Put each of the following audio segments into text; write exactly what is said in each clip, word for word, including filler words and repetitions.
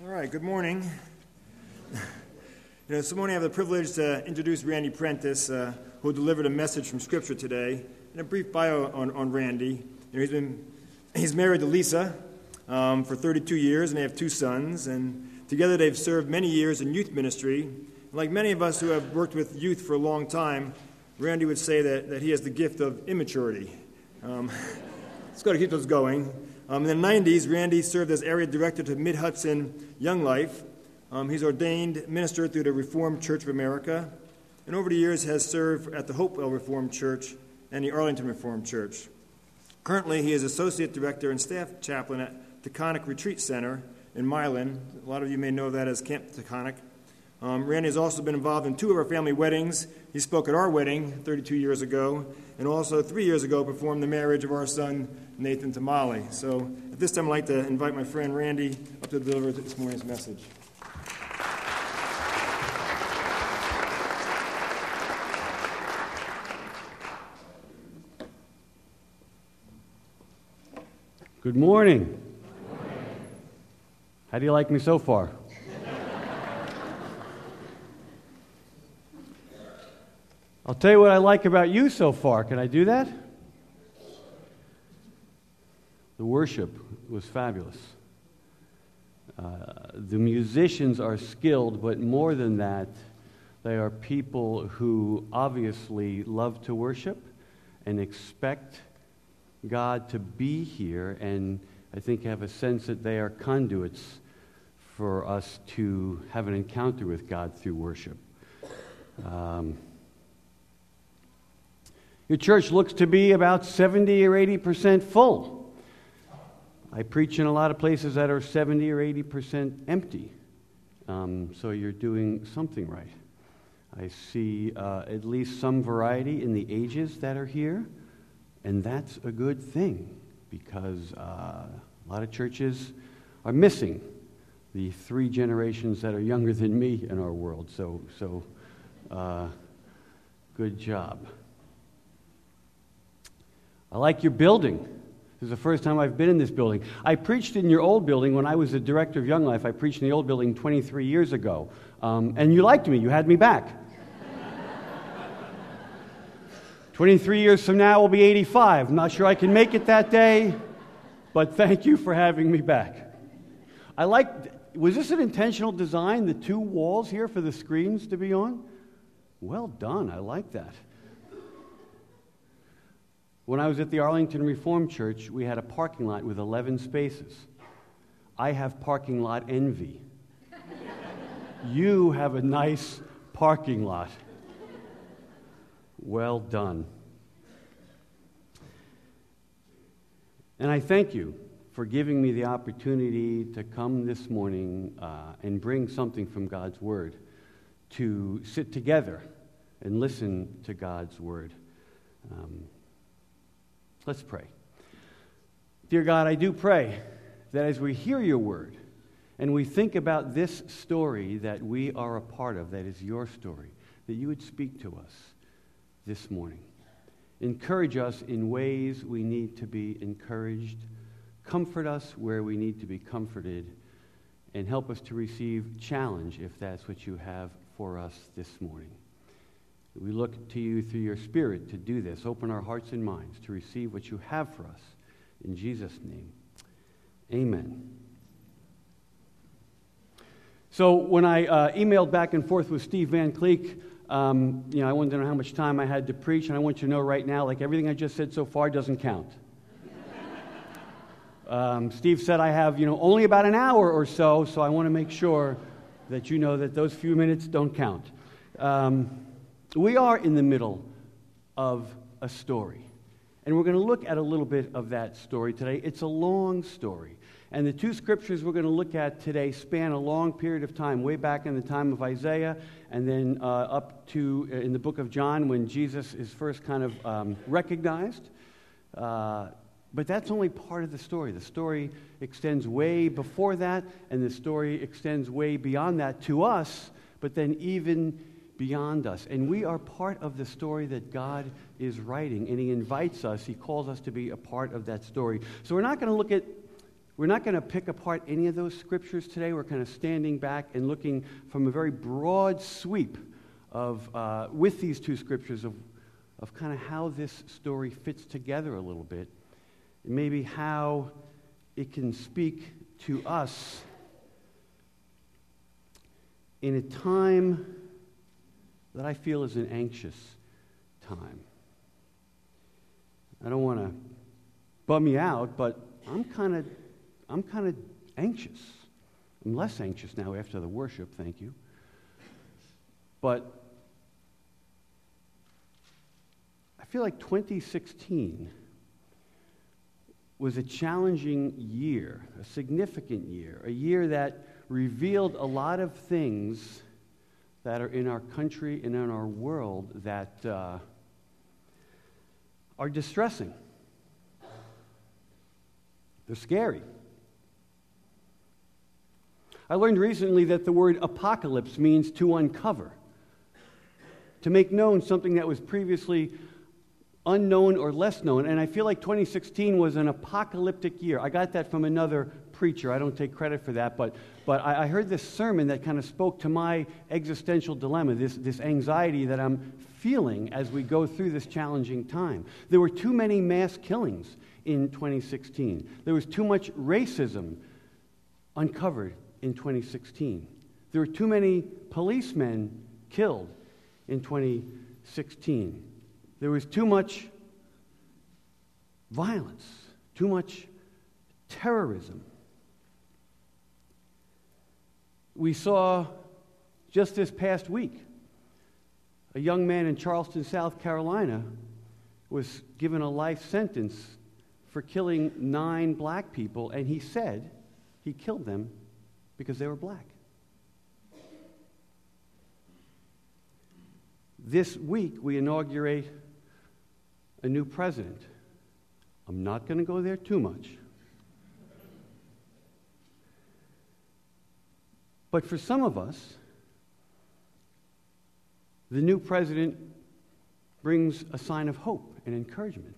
All right, good morning. You know, this morning I have the privilege to introduce Randy Prentice, uh, who delivered a message from Scripture today, and a brief bio on, on Randy. You know, he's been he's married to Lisa um, for thirty-two years, and they have two sons, and together they've served many years in youth ministry. And like many of us who have worked with youth for a long time, Randy would say that, that he has the gift of immaturity. Um, let's go to keep those going. Um, in the nineties, Randy served as area director to Mid-Hudson Young Life. Um, he's ordained minister through the Reformed Church of America, and over the years has served at the Hopewell Reformed Church and the Arlington Reformed Church. Currently, he is associate director and staff chaplain at Taconic Retreat Center in Milan. A lot of you may know that as Camp Taconic. Um, Randy has also been involved in two of our family weddings. He spoke at our wedding thirty-two years ago, and also three years ago performed the marriage of our son, Nathan, to Molly. So at this time, I'd like to invite my friend Randy up to deliver this morning's message. Good morning. Good morning. How do you like me so far? I'll tell you what I like about you so far. Can I do that? The worship was fabulous. Uh, the musicians are skilled, but more than that, they are people who obviously love to worship and expect God to be here, and I think have a sense that they are conduits for us to have an encounter with God through worship. Um, Your church looks to be about seventy or eighty percent full. I preach in a lot of places that are seventy or eighty percent empty. Um, so you're doing something right. I see uh, at least some variety in the ages that are here, and that's a good thing because uh, a lot of churches are missing the three generations that are younger than me in our world. So, so uh, good job. I like your building. This is the first time I've been in this building. I preached in your old building when I was the director of Young Life. I preached in the old building twenty-three years ago. Um, and you liked me. You had me back. twenty-three years from now, we'll be eighty-five. I'm not sure I can make it that day, but thank you for having me back. I like, was this an intentional design, the two walls here for the screens to be on? Well done. I like that. When I was at the Arlington Reformed Church, we had a parking lot with eleven spaces. I have parking lot envy. You have a nice parking lot. Well done. And I thank you for giving me the opportunity to come this morning uh, and bring something from God's Word, to sit together and listen to God's Word. Um, Let's pray. Dear God, I do pray that as we hear your word and we think about this story that we are a part of, that is your story, that you would speak to us this morning. Encourage us in ways we need to be encouraged. Comfort us where we need to be comforted. And help us to receive challenge if that's what you have for us this morning. We look to you through your Spirit to do this. Open our hearts and minds to receive what you have for us. In Jesus' name, amen. So when I uh, emailed back and forth with Steve Van Cleek, um, you know, I wanted to know how much time I had to preach, and I want you to know right now, like everything I just said so far doesn't count. um, Steve said I have, you know, only about an hour or so, so I want to make sure that you know that those few minutes don't count. Um, We are in the middle of a story, and we're going to look at a little bit of that story today. It's a long story, and the two scriptures we're going to look at today span a long period of time, way back in the time of Isaiah, and then uh, up to uh, in the book of John when Jesus is first kind of um, recognized. Uh, but that's only part of the story. The story extends way before that, and the story extends way beyond that to us, but then even beyond us. And we are part of the story that God is writing, and he invites us, he calls us to be a part of that story. So we're not going to look at we're not going to pick apart any of those scriptures today. We're kind of standing back and looking from a very broad sweep of, uh, with these two scriptures, of, of kind of how this story fits together a little bit, and maybe how it can speak to us in a time that I feel is an anxious time. I don't want to bum you out, but I'm kind of I'm kind of anxious. I'm less anxious now after the worship, thank you. But I feel like twenty sixteen was a challenging year, a significant year, a year that revealed a lot of things that are in our country and in our world that uh, are distressing. They're scary. I learned recently that the word apocalypse means to uncover, to make known something that was previously unknown or less known. And I feel like twenty sixteen was an apocalyptic year. I got that from another preacher. I don't take credit for that, but but I, I heard this sermon that kind of spoke to my existential dilemma, this, this anxiety that I'm feeling as we go through this challenging time. There were too many mass killings in twenty sixteen. There was too much racism uncovered in twenty sixteen. There were too many policemen killed in twenty sixteen. There was too much violence, too much terrorism. We saw just this past week a young man in Charleston, South Carolina, was given a life sentence for killing nine black people, and he said he killed them because they were black. This week, we inaugurate a new president. I'm not going to go there too much. But for some of us, the new president brings a sign of hope and encouragement.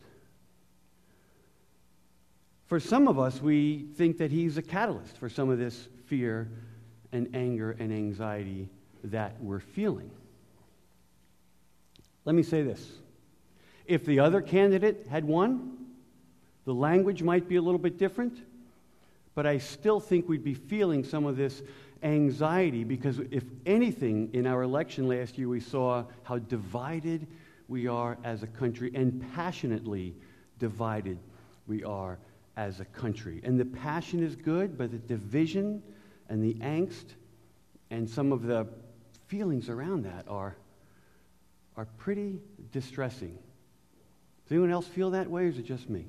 For some of us, we think that he's a catalyst for some of this fear and anger and anxiety that we're feeling. Let me say this. If the other candidate had won, the language might be a little bit different, but I still think we'd be feeling some of this anxiety, because if anything, in our election last year, we saw how divided we are as a country, and passionately divided we are as a country. And the passion is good, but the division and the angst and some of the feelings around that are, are pretty distressing. Does anyone else feel that way, or is it just me?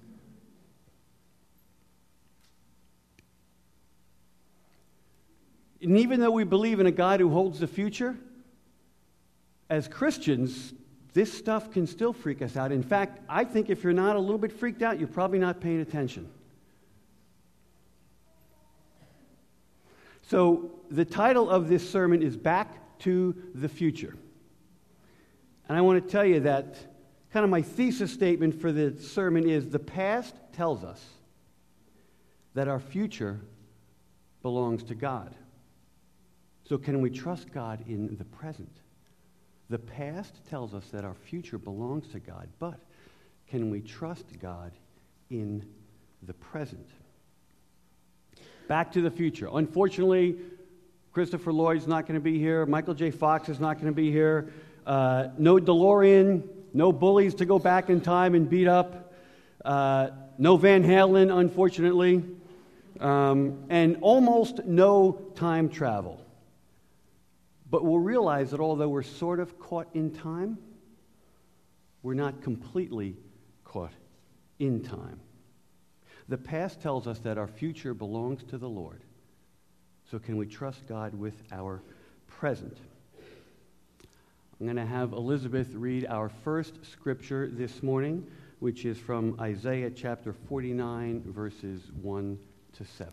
And even though we believe in a God who holds the future, as Christians, this stuff can still freak us out. In fact, I think if you're not a little bit freaked out, you're probably not paying attention. So the title of this sermon is Back to the Future. And I want to tell you that kind of my thesis statement for the sermon is the past tells us that our future belongs to God. So can we trust God in the present? The past tells us that our future belongs to God, but can we trust God in the present? Back to the future. Unfortunately, Christopher Lloyd's not going to be here. Michael J. Fox is not going to be here. Uh, no DeLorean. No bullies to go back in time and beat up. Uh, no Van Halen, unfortunately. Um, and almost no time travel. But we'll realize that although we're sort of caught in time, we're not completely caught in time. The past tells us that our future belongs to the Lord. So can we trust God with our present? I'm going to have Elizabeth read our first scripture this morning, which is from Isaiah chapter forty-nine, verses one to seven.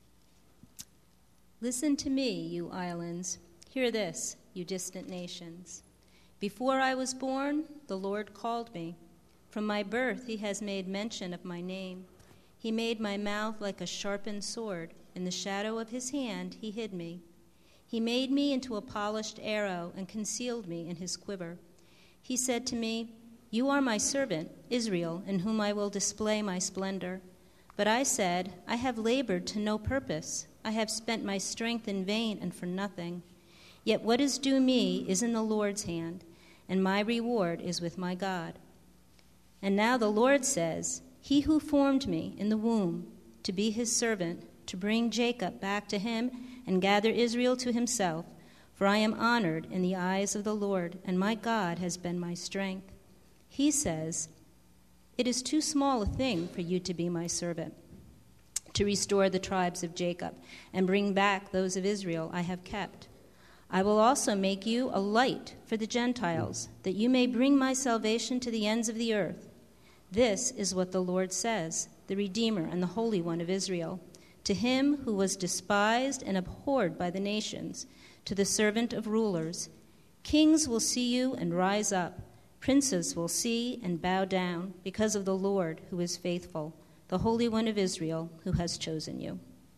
Listen to me, you islands. Hear this, you distant nations. Before I was born, the Lord called me. From my birth, he has made mention of my name. He made my mouth like a sharpened sword. In the shadow of his hand he hid me. He made me into a polished arrow and concealed me in his quiver. He said to me, "You are my servant, Israel, in whom I will display my splendor." But I said, "I have labored to no purpose. I have spent my strength in vain and for nothing. Yet what is due me is in the Lord's hand, and my reward is with my God." And now the Lord says, "He who formed me in the womb to be his servant, to bring Jacob back to him and gather Israel to himself, for I am honored in the eyes of the Lord, and my God has been my strength." He says, "It is too small a thing for you to be my servant, to restore the tribes of Jacob and bring back those of Israel I have kept. I will also make you a light for the Gentiles, that you may bring my salvation to the ends of the earth. This is what the Lord says, the Redeemer and the Holy One of Israel. To him who was despised and abhorred by the nations, to the servant of rulers, kings will see you and rise up. Princes will see and bow down because of the Lord who is faithful, the Holy One of Israel who has chosen you."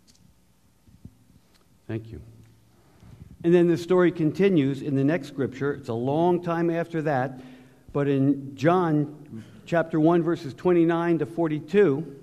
Thank you. And then the story continues in the next scripture. It's a long time after that, but in John chapter one, verses twenty-nine to forty-two,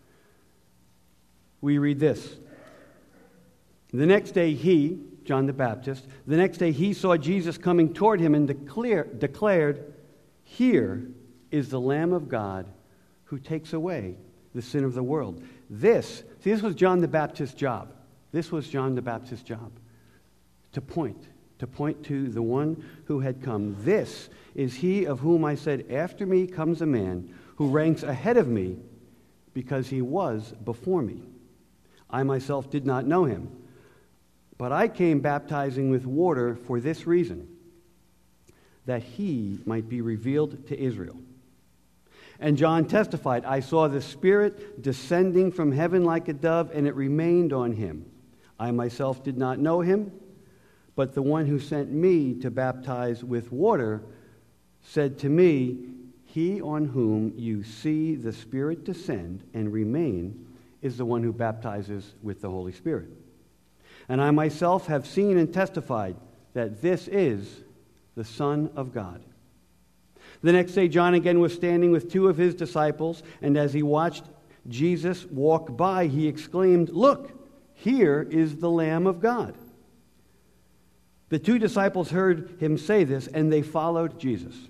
we read this. The next day he, John the Baptist, the next day he saw Jesus coming toward him and declare, declared, "Here is the Lamb of God who takes away the sin of the world." This, see, this was John the Baptist's job. This was John the Baptist's job. To point, to point to the one who had come. This is he of whom I said, "After me comes a man who ranks ahead of me because he was before me. I myself did not know him, but I came baptizing with water for this reason, that he might be revealed to Israel." And John testified, "I saw the Spirit descending from heaven like a dove, and it remained on him. I myself did not know him, but the one who sent me to baptize with water said to me, 'He on whom you see the Spirit descend and remain is the one who baptizes with the Holy Spirit.' And I myself have seen and testified that this is the Son of God." The next day, John again was standing with two of his disciples, and as he watched Jesus walk by, he exclaimed, "Look, here is the Lamb of God." The two disciples heard him say this, and they followed Jesus.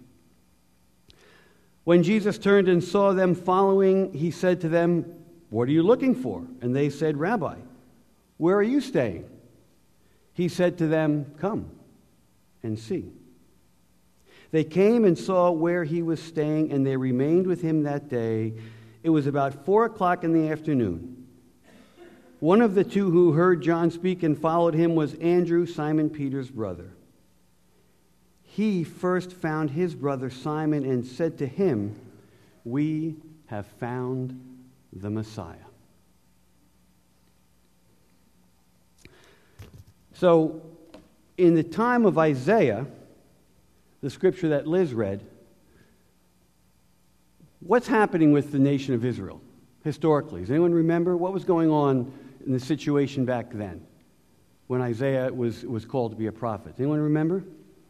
When Jesus turned and saw them following, he said to them, "What are you looking for?" And they said, "Rabbi, where are you staying?" He said to them, "Come and see." They came and saw where he was staying, and they remained with him that day. It was about four o'clock in the afternoon. One of the two who heard John speak and followed him was Andrew, Simon Peter's brother. He first found his brother Simon and said to him, "We have found the Messiah." So, in the time of Isaiah, the scripture that Liz read, what's happening with the nation of Israel historically? Does anyone remember what was going on in the situation back then when Isaiah was, was called to be a prophet? Anyone remember?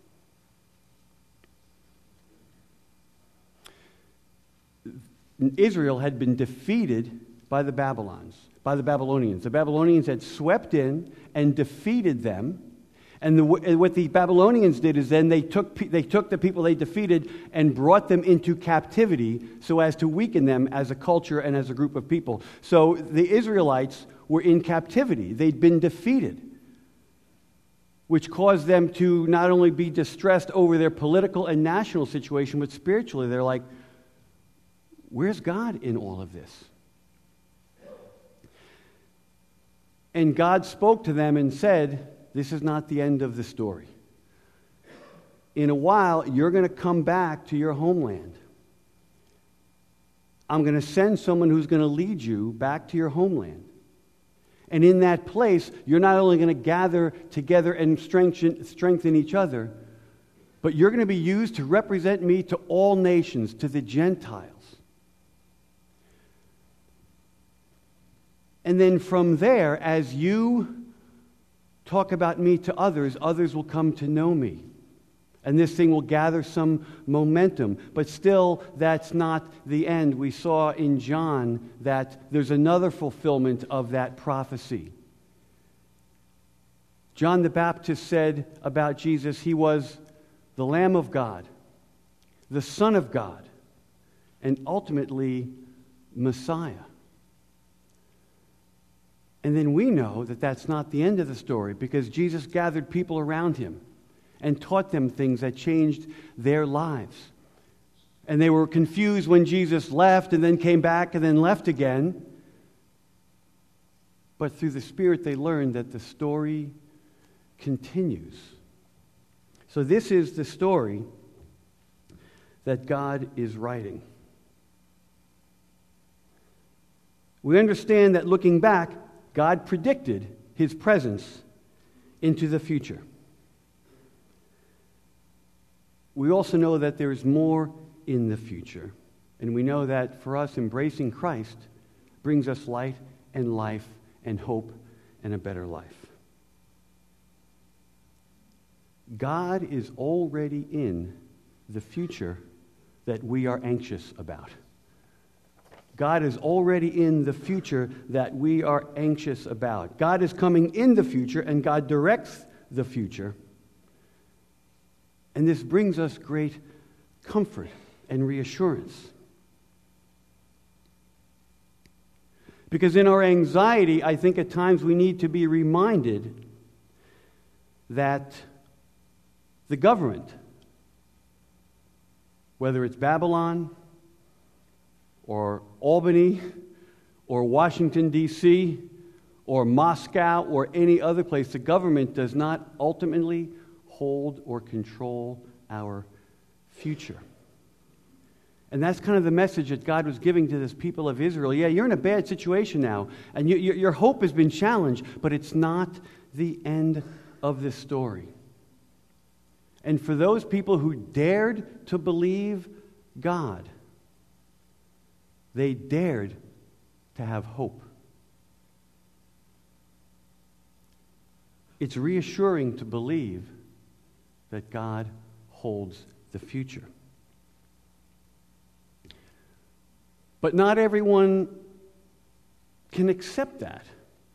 Israel had been defeated by the Babylons, by the Babylonians. The Babylonians had swept in and defeated them. And the, what the Babylonians did is then they took, they took the people they defeated and brought them into captivity so as to weaken them as a culture and as a group of people. So the Israelites were in captivity. They'd been defeated, which caused them to not only be distressed over their political and national situation, but spiritually they're like, where's God in all of this? And God spoke to them and said, this is not the end of the story. In a while, you're going to come back to your homeland. I'm going to send someone who's going to lead you back to your homeland. And in that place, you're not only going to gather together and strengthen, strengthen each other, but you're going to be used to represent me to all nations, to the Gentiles. And then from there, as you talk about me to others, others will come to know me. And this thing will gather some momentum. But still, that's not the end. We saw in John that there's another fulfillment of that prophecy. John the Baptist said about Jesus, he was the Lamb of God, the Son of God, and ultimately Messiah. And then we know that that's not the end of the story, because Jesus gathered people around him and taught them things that changed their lives. And they were confused when Jesus left and then came back and then left again. But through the Spirit they learned that the story continues. So this is the story that God is writing. We understand that looking back, God predicted his presence into the future. We also know that there is more in the future. And we know that for us, embracing Christ brings us light and life and hope and a better life. God is already in the future that we are anxious about. God is already in the future that we are anxious about. God is coming in the future, and God directs the future. And this brings us great comfort and reassurance. Because in our anxiety, I think at times we need to be reminded that the government, whether it's Babylon or Albany or Washington, D C, or Moscow or any other place, the government does not ultimately hold or control our future. And that's kind of the message that God was giving to this people of Israel. Yeah, you're in a bad situation now, and you, you, your hope has been challenged, but it's not the end of this story. And for those people who dared to believe God, they dared to have hope. It's reassuring to believe that God holds the future. But not everyone can accept that.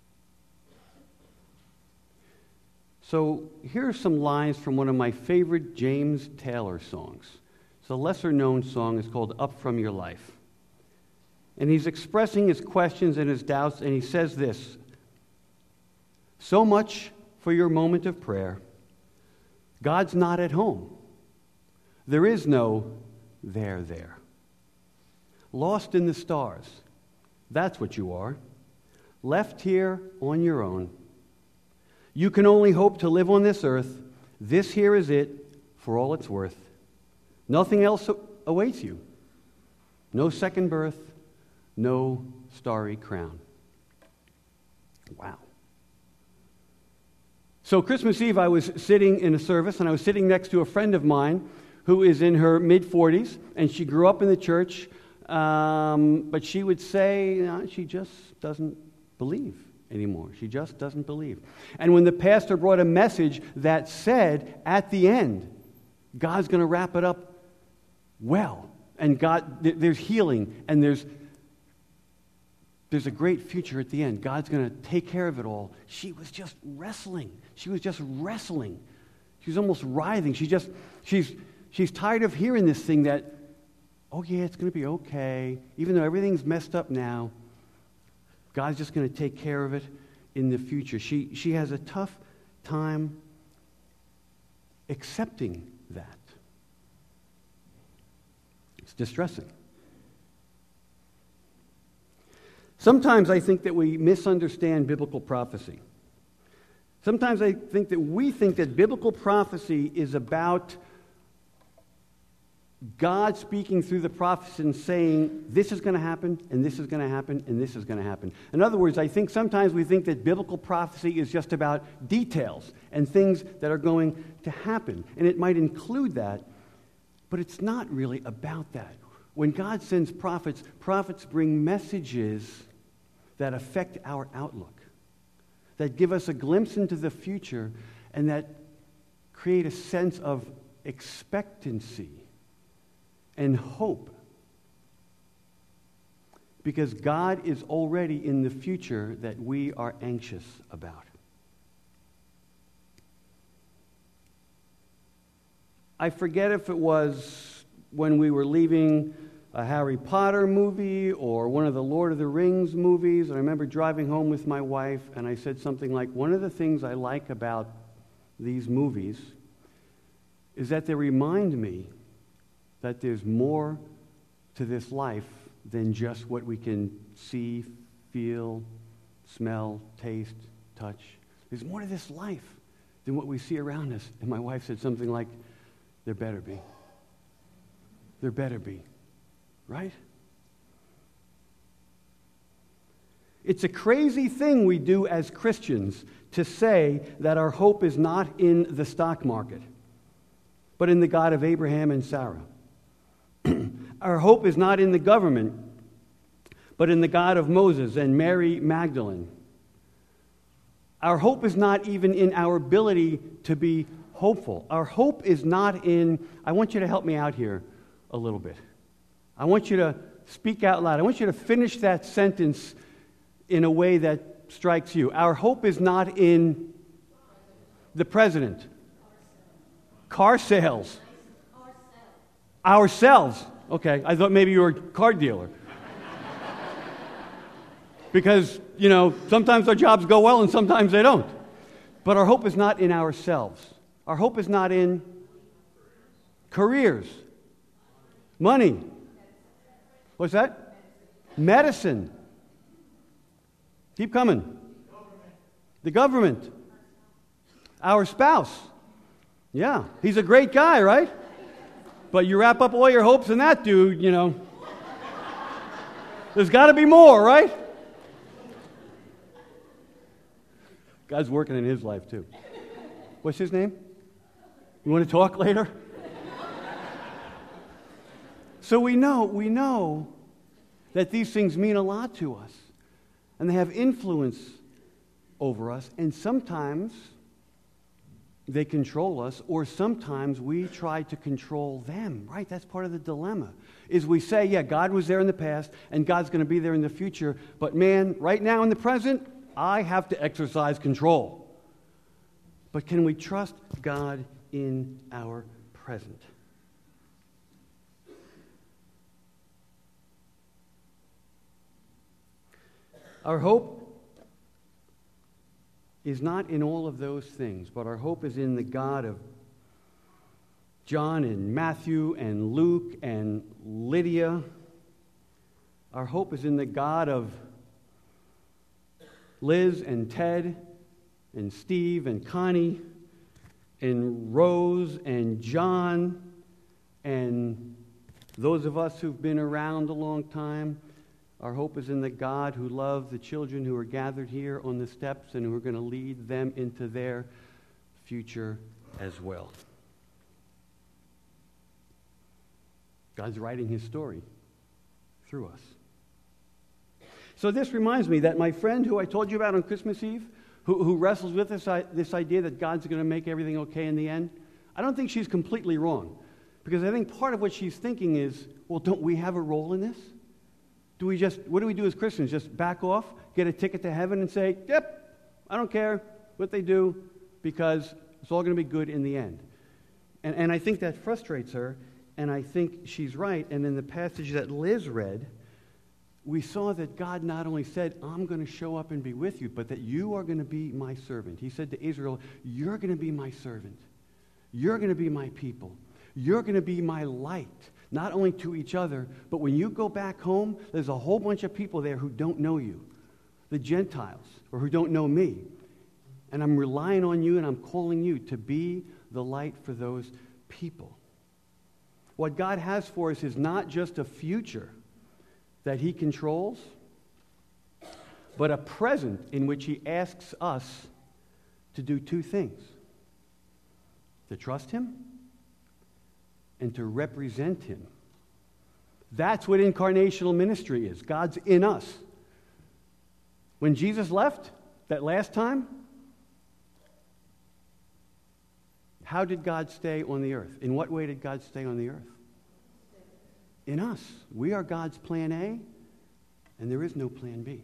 So here are some lines from one of my favorite James Taylor songs. It's a lesser-known song. It's called Up From Your Life. And he's expressing his questions and his doubts, and he says this: so much for your moment of prayer. God's not at home. There is no there there. Lost in the stars. That's what you are. Left here on your own. You can only hope to live on this earth. This here is it for all it's worth. Nothing else awaits you. No second birth. No starry crown. Wow. So Christmas Eve, I was sitting in a service, and I was sitting next to a friend of mine who is in her mid-forties, and she grew up in the church, um, but she would say uh, she just doesn't believe anymore. She just doesn't believe. And when the pastor brought a message that said, at the end, God's going to wrap it up well, and God, th- there's healing, and there's There's a great future at the end. God's going to take care of it all. She was just wrestling. She was just wrestling. She was almost writhing. She just, she's, she's tired of hearing this thing that, oh yeah, it's going to be okay. Even though everything's messed up now, God's just going to take care of it in the future. She, she has a tough time accepting that. It's distressing. Sometimes I think that we misunderstand biblical prophecy. Sometimes I think that we think that biblical prophecy is about God speaking through the prophets and saying, this is going to happen, and this is going to happen, and this is going to happen. In other words, I think sometimes we think that biblical prophecy is just about details and things that are going to happen. And it might include that, but it's not really about that. When God sends prophets, prophets bring messages that affect our outlook, that give us a glimpse into the future, and that create a sense of expectancy and hope. Because God is already in the future that we are anxious about. I forget if it was when we were leaving a Harry Potter movie or one of the Lord of the Rings movies. I remember driving home with my wife, and I said something like, one of the things I like about these movies is that they remind me that there's more to this life than just what we can see, feel, smell, taste, touch. There's more to this life than what we see around us. And my wife said something like, there better be. There better be. Right? It's a crazy thing we do as Christians to say that our hope is not in the stock market, but in the God of Abraham and Sarah. Our hope is not in the government, but in the God of Moses and Mary Magdalene. Our hope is not even in our ability to be hopeful. Our hope is not in, I want you to help me out here a little bit. I want you to speak out loud. I want you to finish that sentence in a way that strikes you. Our hope is not in the president. Car sales. Ourselves. Okay, I thought maybe you were a car dealer. Because, you know, sometimes our jobs go well and sometimes they don't. But our hope is not in ourselves. Our hope is not in careers, money. What's that? Medicine. Keep coming. The government. Our spouse. Yeah, he's a great guy, right? But you wrap up all your hopes in that dude, you know. There's got to be more, right? God's working in his life, too. What's his name? You want to talk later? So we know, we know that these things mean a lot to us. And they have influence over us. And sometimes they control us, or sometimes we try to control them, right? That's part of the dilemma, is we say, yeah, God was there in the past, and God's going to be there in the future, but man, right now in the present, I have to exercise control. But can we trust God in our present? Our hope is not in all of those things, but our hope is in the God of John and Matthew and Luke and Lydia. Our hope is in the God of Liz and Ted and Steve and Connie and Rose and John and those of us who've been around a long time. Our hope is in the God who loves the children who are gathered here on the steps and who are going to lead them into their future as well. God's writing his story through us. So this reminds me that my friend who I told you about on Christmas Eve, who, who wrestles with this, this idea that God's going to make everything okay in the end, I don't think she's completely wrong. Because I think part of what she's thinking is, well, don't we have a role in this? Do we just, what do we do as Christians? Just back off, get a ticket to heaven and say, yep, I don't care what they do because it's all going to be good in the end. And, and I think that frustrates her, and I think she's right. And in the passage that Liz read, we saw that God not only said, I'm going to show up and be with you, but that you are going to be my servant. He said to Israel, you're going to be my servant. You're going to be my people. You're going to be my light. Not only to each other, but when you go back home, there's a whole bunch of people there who don't know you, the Gentiles, or who don't know me. And I'm relying on you and I'm calling you to be the light for those people. What God has for us is not just a future that he controls, but a present in which he asks us to do two things: to trust him and to represent him. That's what incarnational ministry is. God's in us. When Jesus left that last time, how did God stay on the earth? In what way did God stay on the earth? In us. We are God's plan A, and there is no plan B.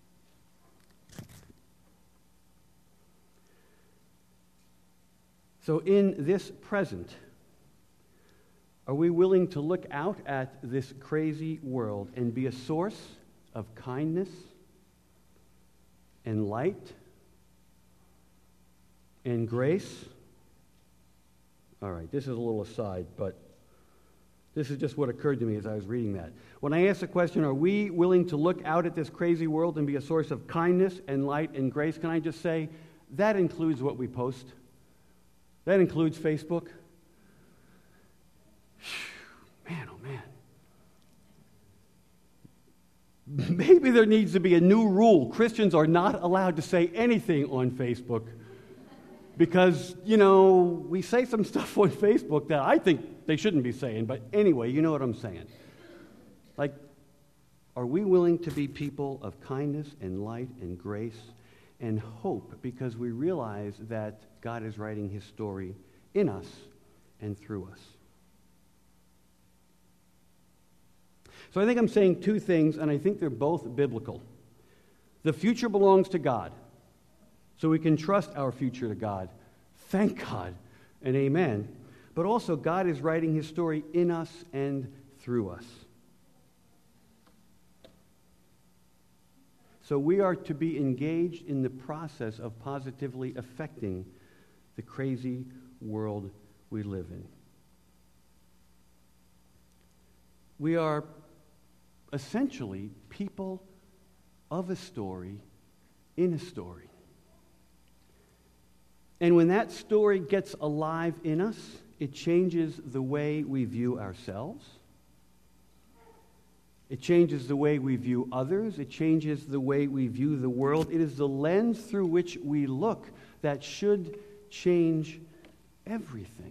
So in this present, are we willing to look out at this crazy world and be a source of kindness and light and grace? All right, this is a little aside, but this is just what occurred to me as I was reading that. When I ask the question, are we willing to look out at this crazy world and be a source of kindness and light and grace, can I just say that includes what we post? That includes Facebook. Man, oh man. Maybe there needs to be a new rule. Christians are not allowed to say anything on Facebook because, you know, we say some stuff on Facebook that I think they shouldn't be saying. But anyway, you know what I'm saying. Like, are we willing to be people of kindness and light and grace and hope because we realize that God is writing his story in us and through us? So I think I'm saying two things, and I think they're both biblical. The future belongs to God, so we can trust our future to God. Thank God and amen. But also, God is writing his story in us and through us. So we are to be engaged in the process of positively affecting the crazy world we live in. We are essentially people of a story in a story. And when that story gets alive in us, it changes the way we view ourselves. It changes the way we view others. It changes the way we view the world. It is the lens through which we look that should change everything.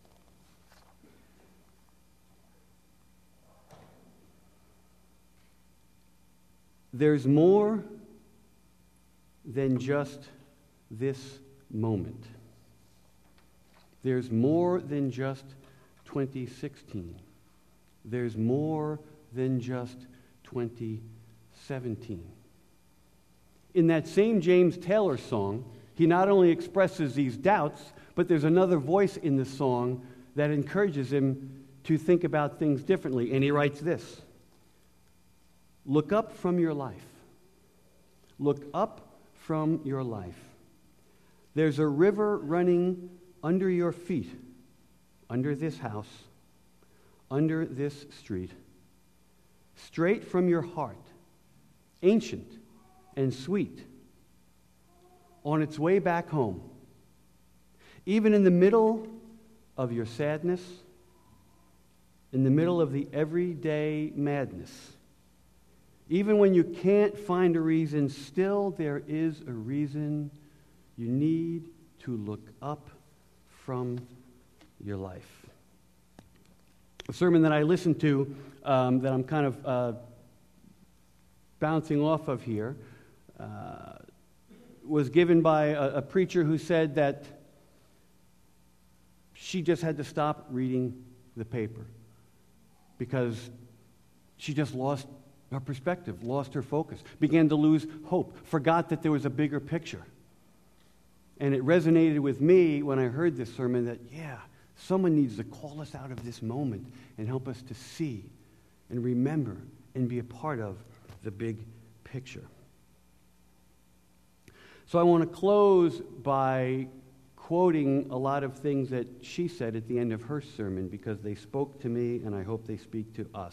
There's more than just this moment. There's more than just twenty sixteen. There's more than just twenty seventeen. In that same James Taylor song, he not only expresses these doubts, but there's another voice in the song that encourages him to think about things differently. And he writes this: look up from your life. Look up from your life. There's a river running under your feet, under this house, under this street, straight from your heart, ancient and sweet, on its way back home. Even in the middle of your sadness, in the middle of the everyday madness, even when you can't find a reason, still there is a reason. You need to look up from your life. A sermon that I listened to um, that I'm kind of uh, bouncing off of here uh, was given by a, a preacher who said that she just had to stop reading the paper because she just lost her perspective, lost her focus, began to lose hope, forgot that there was a bigger picture. And it resonated with me when I heard this sermon that, yeah, someone needs to call us out of this moment and help us to see and remember and be a part of the big picture. So I want to close by quoting a lot of things that she said at the end of her sermon because they spoke to me and I hope they speak to us.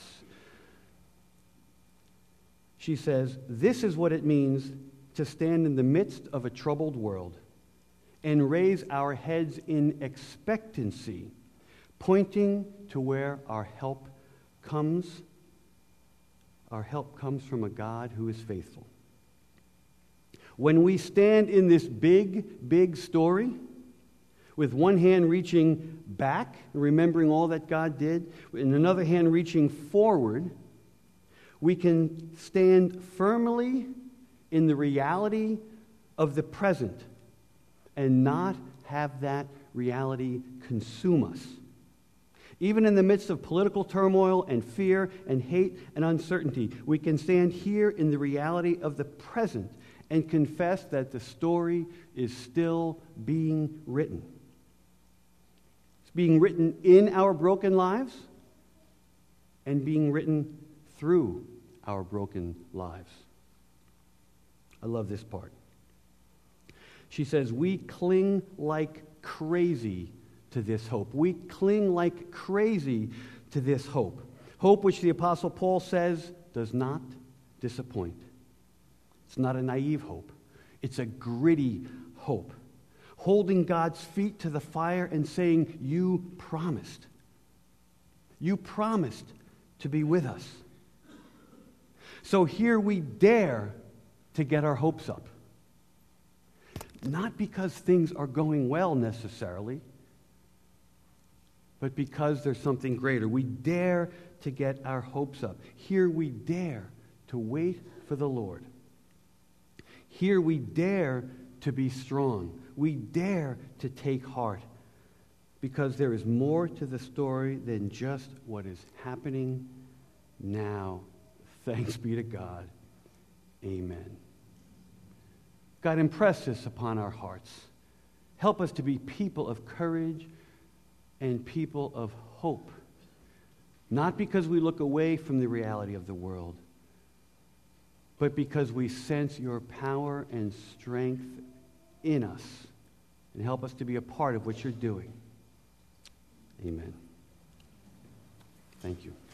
She says, "This is what it means to stand in the midst of a troubled world and raise our heads in expectancy, pointing to where our help comes. Our help comes from a God who is faithful. When we stand in this big, big story, with one hand reaching back, remembering all that God did, and another hand reaching forward, we can stand firmly in the reality of the present and not have that reality consume us. Even in the midst of political turmoil and fear and hate and uncertainty, we can stand here in the reality of the present and confess that the story is still being written. It's being written in our broken lives and being written through our broken lives. I love this part. She says, we cling like crazy to this hope. We cling like crazy to this hope. Hope which the Apostle Paul says does not disappoint. It's not a naive hope. It's a gritty hope. Holding God's feet to the fire and saying, you promised. You promised to be with us. So here we dare to get our hopes up. Not because things are going well necessarily, but because there's something greater. We dare to get our hopes up. Here we dare to wait for the Lord. Here we dare to be strong. We dare to take heart, because there is more to the story than just what is happening now. Thanks be to God. Amen. God, impress this upon our hearts. Help us to be people of courage and people of hope. Not because we look away from the reality of the world, but because we sense your power and strength in us. And help us to be a part of what you're doing. Amen. Thank you.